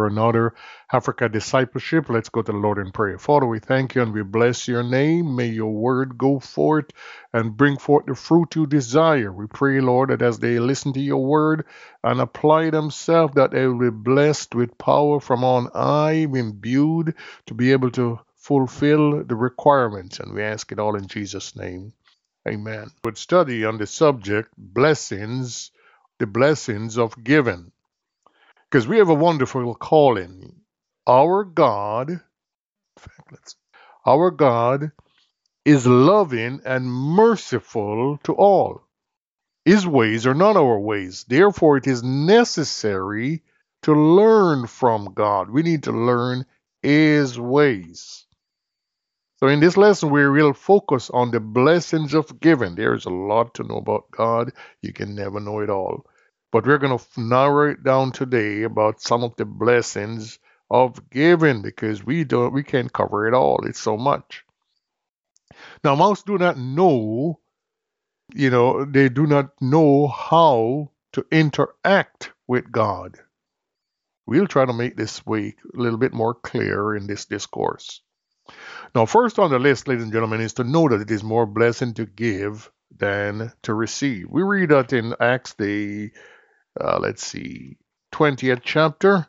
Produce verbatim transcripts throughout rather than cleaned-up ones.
another Africa discipleship. Let's go to the Lord in prayer. Father, we thank you and we bless your name. May your word go forth and bring forth the fruit you desire. We pray, Lord, that as they listen to your word and apply themselves, that they will be blessed with power from on high, imbued to be able to fulfill the requirements. And we ask it all in Jesus' name. Amen. Would study on the subject blessings, the blessings of giving. Because we have a wonderful calling. Our God, in fact, let's, our God is loving and merciful to all. His ways are not our ways. Therefore, it is necessary to learn from God. We need to learn His ways. So in this lesson, we will focus on the blessings of giving. There's a lot to know about God. You can never know it all. But we're going to narrow it down today about some of the blessings of giving because we don't, we can't cover it all. It's so much. Now, most do not know, you know, they do not know how to interact with God. We'll try to make this week a little bit more clear in this discourse. Now, first on the list, ladies and gentlemen, is to know that it is more blessing to give than to receive. We read that in Acts, the, uh, let's see, twentieth chapter,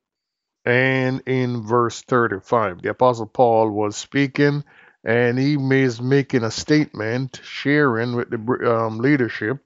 and in verse thirty-five. The Apostle Paul was speaking, and he is making a statement, sharing with the um, leadership,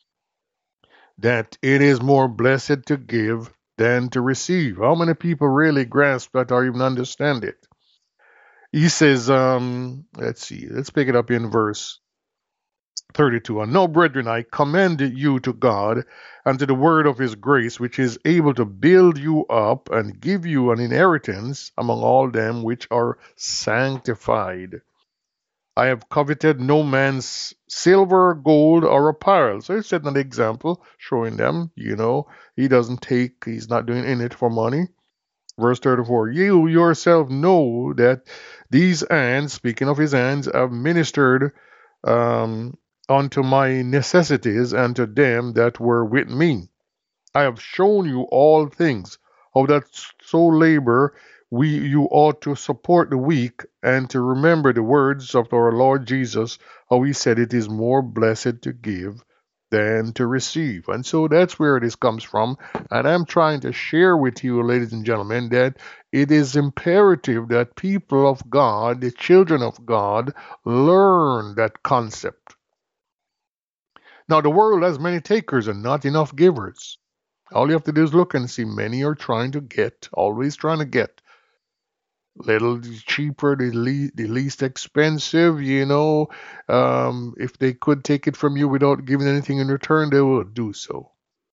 that it is more blessed to give than to receive. How many people really grasp that or even understand it? He says, um, let's see, let's pick it up in verse thirty-two. And now, brethren, I commend you to God and to the word of his grace, which is able to build you up and give you an inheritance among all them which are sanctified. I have coveted no man's silver, gold, or apparel. So he's setting an example, showing them, you know, he doesn't take, he's not doing in it for money. Verse thirty-four, you yourself know that these hands, speaking of his hands, have ministered um, unto my necessities and to them that were with me. I have shown you all things, how that so labor we you ought to support the weak and to remember the words of our Lord Jesus, how he said it is more blessed to give than to receive. And so that's where this comes from. And I'm trying to share with you, ladies and gentlemen, that it is imperative that people of God, the children of God, learn that concept. Now, the world has many takers and not enough givers. All you have to do is look and see many are trying to get, always trying to get. Little cheaper, the, le- the least expensive, you know. Um, if they could take it from you without giving anything in return, they will do so.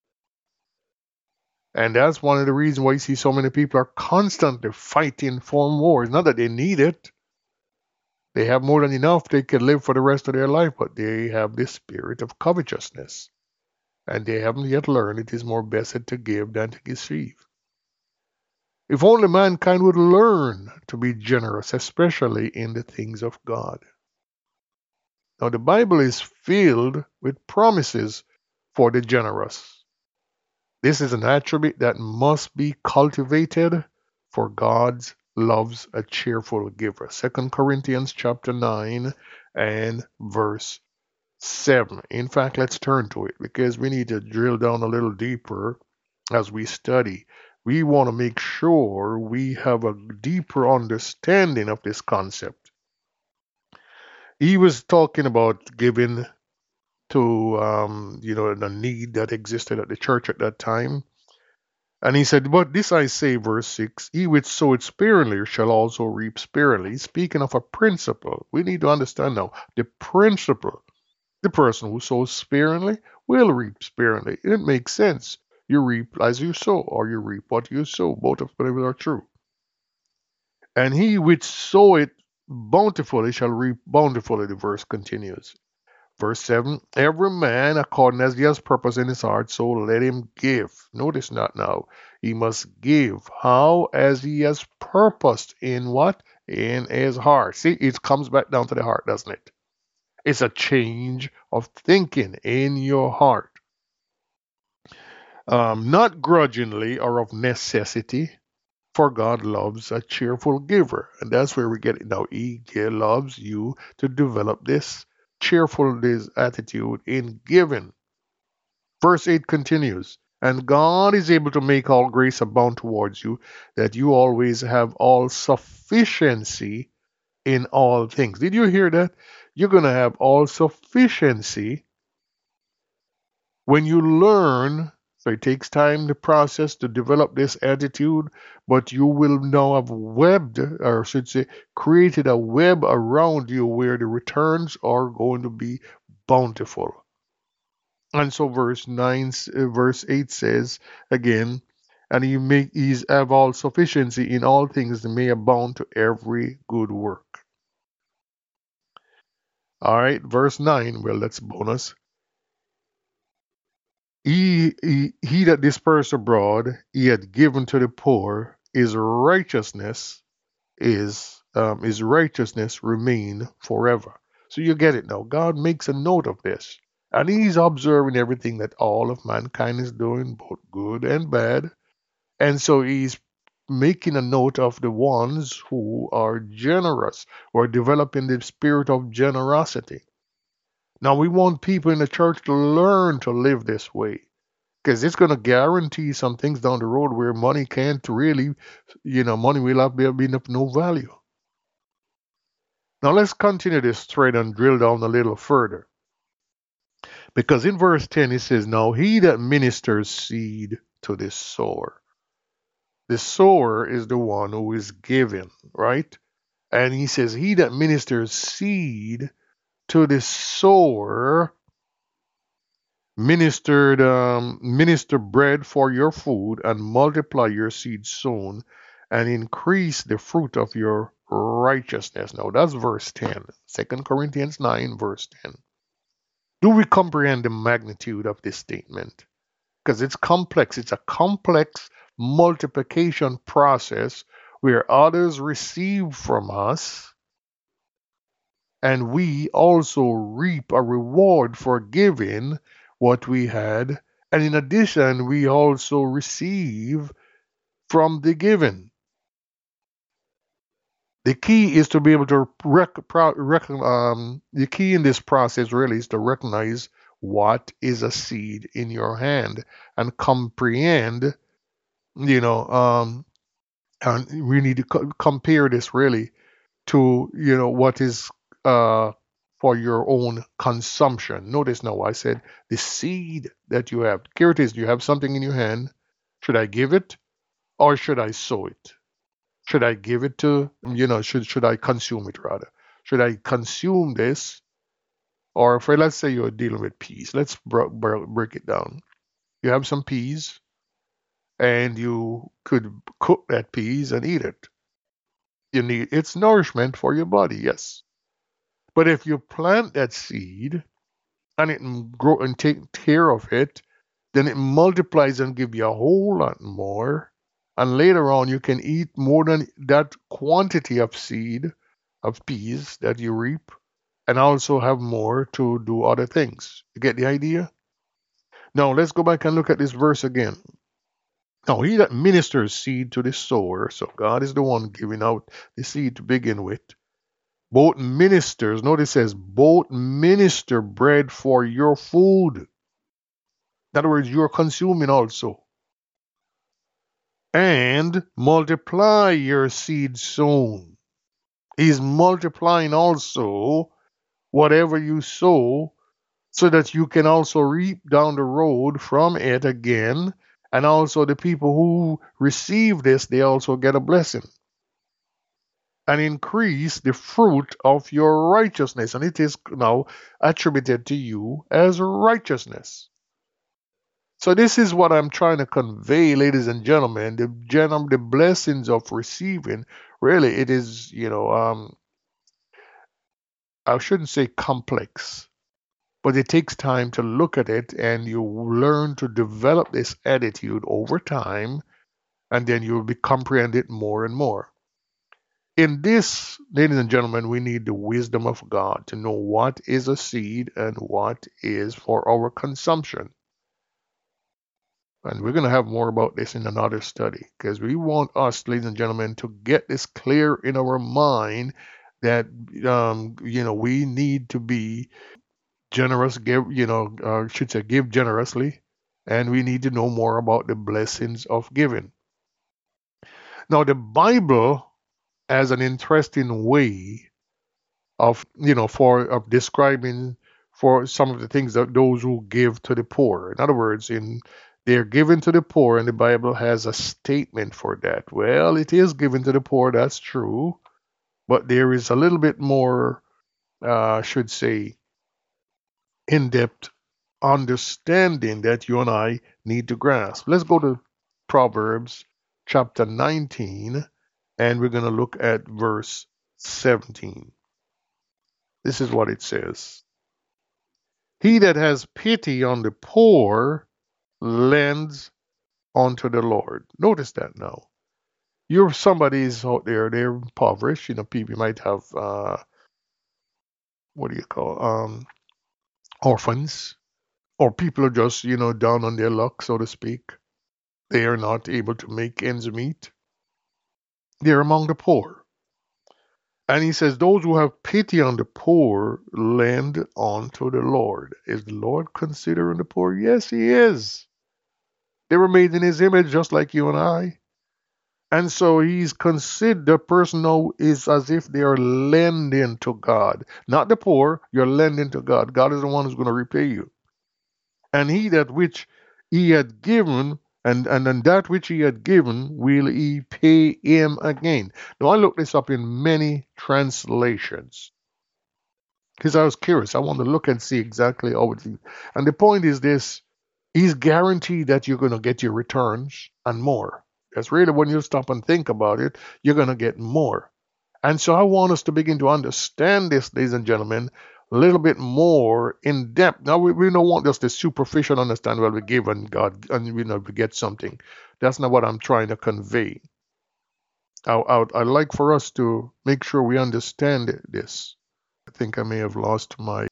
And that's one of the reasons why you see so many people are constantly fighting for more. It's not that they need it. They have more than enough. They can live for the rest of their life, but they have this spirit of covetousness. And they haven't yet learned it is more blessed to give than to receive. If only mankind would learn to be generous, especially in the things of God. Now, the Bible is filled with promises for the generous. This is an attribute that must be cultivated, for God loves a cheerful giver. Second Corinthians chapter nine and verse seven. In fact, let's turn to it because we need to drill down a little deeper as we study. We want to make sure we have a deeper understanding of this concept. He was talking about giving to, um, you know, the need that existed at the church at that time. And he said, but this I say, verse six, he which soweth sparingly shall also reap sparingly. Speaking of a principle, we need to understand now the principle. The person who sows sparingly will reap sparingly. It makes sense. You reap as you sow, or you reap what you sow. Both of them are true. And he which soweth bountifully shall reap bountifully, the verse continues. Verse seven, every man according as he has purpose in his heart, so let him give. Notice not now. He must give. How? As he has purposed in what? In his heart. See, it comes back down to the heart, doesn't it? It's a change of thinking in your heart. Um, not grudgingly or of necessity, For God loves a cheerful giver. And that's where we get it now. He loves you to develop this cheerfulness attitude in giving. Verse eight continues, and God is able to make all grace abound towards you, that you always have all sufficiency in all things. Did you hear that? You're going to have all sufficiency when you learn. So it takes time, the process to develop this attitude, but you will now have webbed, or I should say, created a web around you where the returns are going to be bountiful. And so verse nine, uh, verse eight says again, and he make he's have all sufficiency in all things that may abound to every good work. All right, verse nine, well, that's bonus. He, he, he that dispersed abroad, he had given to the poor, his righteousness is um, his righteousness remain forever. So you get it now. God makes a note of this. And he's observing everything that all of mankind is doing, both good and bad. And so he's making a note of the ones who are generous or developing the spirit of generosity. Now, we want people in the church to learn to live this way because it's going to guarantee some things down the road where money can't really, you know, money will have been of no value. Now, let's continue this thread and drill down a little further. Because in verse ten, it says, now he that ministers seed to the sower. The sower is the one who is giving, right? And he says, he that ministers seed to the sower, ministered, um, minister bread for your food, and multiply your seed sown, and increase the fruit of your righteousness. Now that's verse ten. Second Corinthians nine, verse ten. Do we comprehend the magnitude of this statement? Because it's complex. It's a complex multiplication process where others receive from us and we also reap a reward for giving what we had. And in addition, we also receive from the given. The key is to be able to rec- pro- rec- um, the key in this process really is to recognize what is a seed in your hand and comprehend, you know, um, and we need to co- compare this really to, you know, what is uh, for your own consumption. Notice now I said the seed that you have. Here it is. You have something in your hand. Should I give it or should I sow it? Should I give it to, you know, should should I consume it rather? Should I consume this? Or for let's say you're dealing with peas. Let's bro- bro- break it down. You have some peas and you could cook that peas and eat it. You need its nourishment for your body, yes. But if you plant that seed and it m- grow and take care of it, then it multiplies and give you a whole lot more. And later on, you can eat more than that quantity of seed of peas that you reap, and also have more to do other things. You get the idea? Now let's go back and look at this verse again. Now he that ministers seed to the sower, so God is the one giving out the seed to begin with. Both ministers, notice it says, both minister bread for your food. In other words, you're consuming also. And multiply your seed sown. He's multiplying also whatever you sow so that you can also reap down the road from it again. And also the people who receive this, they also get a blessing. And increase the fruit of your righteousness. And it is now attributed to you as righteousness. So this is what I'm trying to convey, ladies and gentlemen. The gen- the blessings of receiving, really, it is, you know, um, I shouldn't say complex, but it takes time to look at it, and you learn to develop this attitude over time, and then you'll be comprehend it more and more. In this, ladies and gentlemen, we need the wisdom of God to know what is a seed and what is for our consumption. And we're going to have more about this in another study, because we want us, ladies and gentlemen, to get this clear in our mind that, um, you know, we need to be generous, give, you know, uh, should say give generously, and we need to know more about the blessings of giving. Now, the Bible has an interesting way of, you know, for of describing for some of the things that those who give to the poor. In other words, in they're given to the poor, and the Bible has a statement for that. Well, it is given to the poor, that's true, but there is a little bit more, uh, I should say, in-depth understanding that you and I need to grasp. Let's go to Proverbs chapter nineteen, and we're going to look at verse seventeen. This is what it says. He that has pity on the poor lends unto the Lord. Notice that now. You're somebody's out there, they're impoverished. You know, people might have, uh, what do you call, um, orphans, or people are just, you know, down on their luck, so to speak. They are not able to make ends meet. They're among the poor. And he says, those who have pity on the poor lend unto the Lord. Is the Lord considering the poor? Yes, he is. They were made in his image just like you and I. And so he's considered, the person now is as if they are lending to God. Not the poor, you're lending to God. God is the one who's going to repay you. And he that which he had given, and, and then that which he had given, will he pay him again. Now I looked this up in many translations, because I was curious. I want to look and see exactly how it is. And the point is this: he's guaranteed that you're going to get your returns and more. That's really, when you stop and think about it, you're going to get more. And so I want us to begin to understand this, ladies and gentlemen, a little bit more in depth. Now, we, we don't want just the superficial understanding, well, we give and God, and we know we get something. That's not what I'm trying to convey. I, I, I'd like for us to make sure we understand this. I think I may have lost my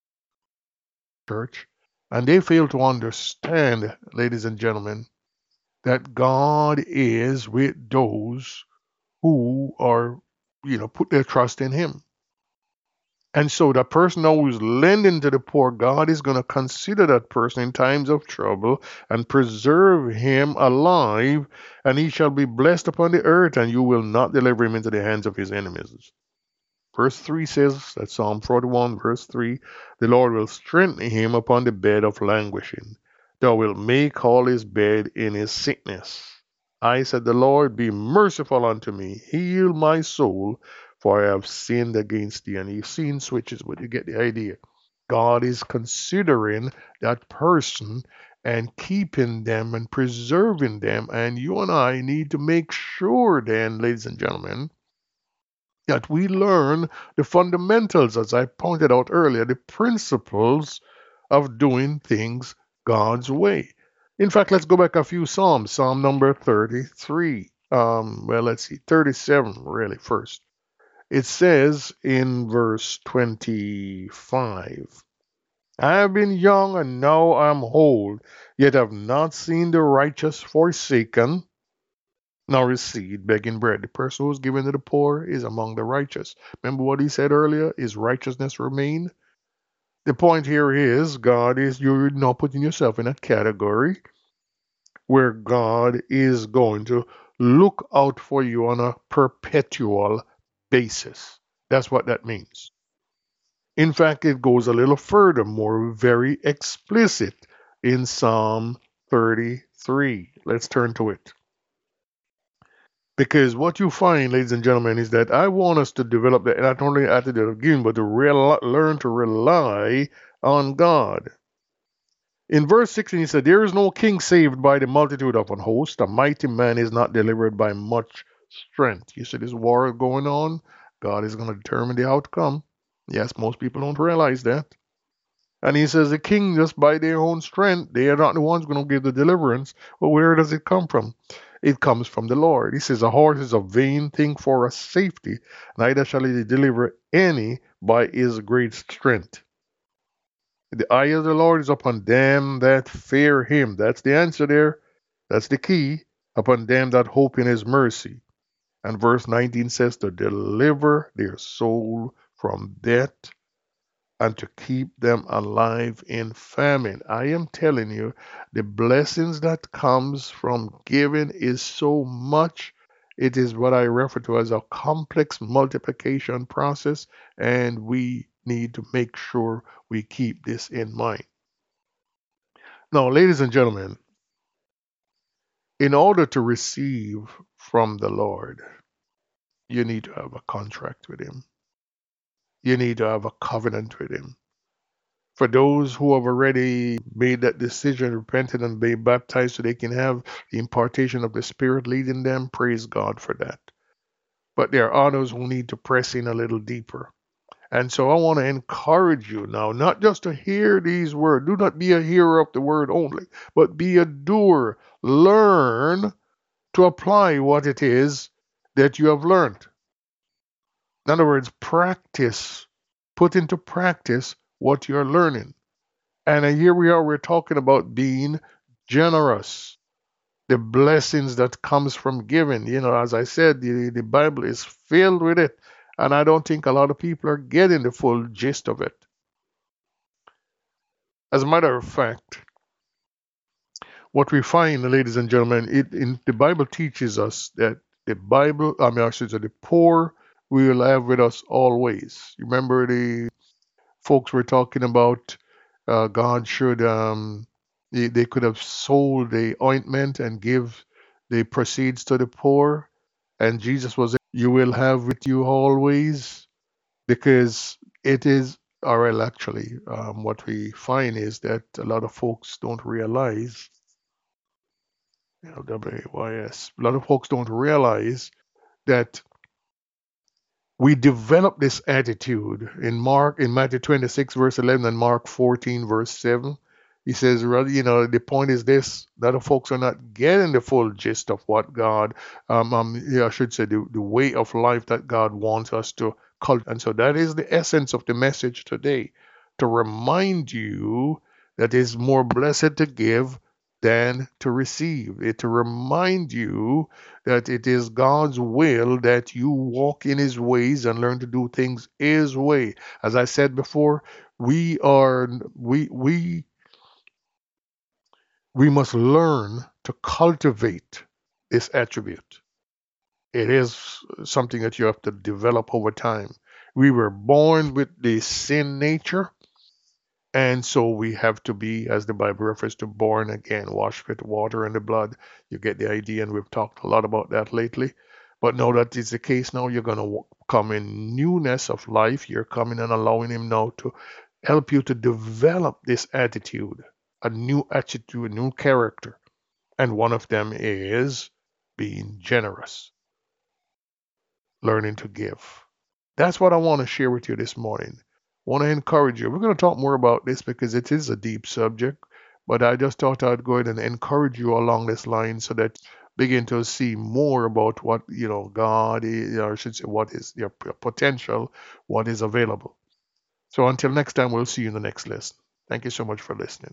church. And they fail to understand, ladies and gentlemen, that God is with those who are, you know, put their trust in Him. And so the person who is lending to the poor, God is going to consider that person in times of trouble and preserve him alive, and he shall be blessed upon the earth, and you will not deliver him into the hands of his enemies. Verse three says, that's Psalm forty-one, verse three, the Lord will strengthen him upon the bed of languishing. Thou wilt make all his bed in his sickness. I said, the Lord, be merciful unto me, heal my soul, for I have sinned against thee. And you've seen switches, but you get the idea. God is considering that person and keeping them and preserving them. And you and I need to make sure then, ladies and gentlemen, that we learn the fundamentals, as I pointed out earlier, the principles of doing things God's way. In fact, let's go back a few Psalms. Psalm number thirty-three. Um, well, let's see, thirty-seven, really, first. It says in verse twenty-five, I have been young and now I am old, yet have not seen the righteous forsaken, nor his seed begging bread. The person who is given to the poor is among the righteous. Remember what he said earlier? Is righteousness remain? The point here is God is, you're not putting yourself in a category where God is going to look out for you on a perpetual basis. That's what that means. In fact, it goes a little further, more very explicit in Psalm thirty-three. Let's turn to it. Because what you find, ladies and gentlemen, is that I want us to develop that not only attitude of giving, but to real, learn to rely on God. In verse sixteen, he said, there is no king saved by the multitude of an host. A mighty man is not delivered by much strength. You see this war going on? God is going to determine the outcome. Yes, most people don't realize that. And he says the king, just by their own strength, they are not the ones going to give the deliverance. Well, where does it come from? It comes from the Lord. He says, a horse is a vain thing for a safety, neither shall he deliver any by his great strength. The eye of the Lord is upon them that fear him. That's the answer there. That's the key. Upon them that hope in his mercy. And verse nineteen says to deliver their soul from death and to keep them alive in famine. I am telling you, the blessings that comes from giving is so much. It is what I refer to as a complex multiplication process, and we need to make sure we keep this in mind. Now, ladies and gentlemen, in order to receive from the Lord, you need to have a contract with Him. You need to have a covenant with Him. For those who have already made that decision, repented, and been baptized so they can have the impartation of the Spirit leading them, praise God for that. But there are others who need to press in a little deeper. And so I want to encourage you now, not just to hear these words. Do not be a hearer of the word only, but be a doer. Learn to apply what it is that you have learned. In other words, practice, put into practice what you're learning. And here we are, we're talking about being generous, the blessings that comes from giving. You know, as I said, the, the Bible is filled with it. And I don't think a lot of people are getting the full gist of it. As a matter of fact, what we find, ladies and gentlemen, it, in the Bible teaches us that the Bible, I mean, I should say, the poor we will have with us always. Remember the folks were talking about uh, God should um, they, they could have sold the ointment and give the proceeds to the poor, and Jesus was you will have with you always, because it is or well, actually um, what we find is that a lot of folks don't realize L W A Y S a lot of folks don't realize that we develop this attitude in Mark, in Matthew twenty-six, verse eleven, and Mark fourteen, verse seven. He says, rather, you know, the point is this, that the folks are not getting the full gist of what God, um, um yeah, I should say, the, the way of life that God wants us to cultivate. And so that is the essence of the message today, to remind you that it's more blessed to give than to receive. It to remind you that it is God's will that you walk in His ways and learn to do things His way. As I said before, we are we we we must learn to cultivate this attribute. It is something that you have to develop over time. We were born with the sin nature, and so we have to be, as the Bible refers to, born again, washed with water and the blood. You get the idea, and we've talked a lot about that lately. But now that is the case, now you're going to come in newness of life. You're coming and allowing Him now to help you to develop this attitude, a new attitude, a new character. And one of them is being generous, learning to give. That's what I want to share with you this morning. I want to encourage you. We're going to talk more about this because it is a deep subject, but I just thought I'd go ahead and encourage you along this line so that you begin to see more about what, you know, God is, or I should say, what is your potential, what is available. So until next time, we'll see you in the next lesson. Thank you so much for listening.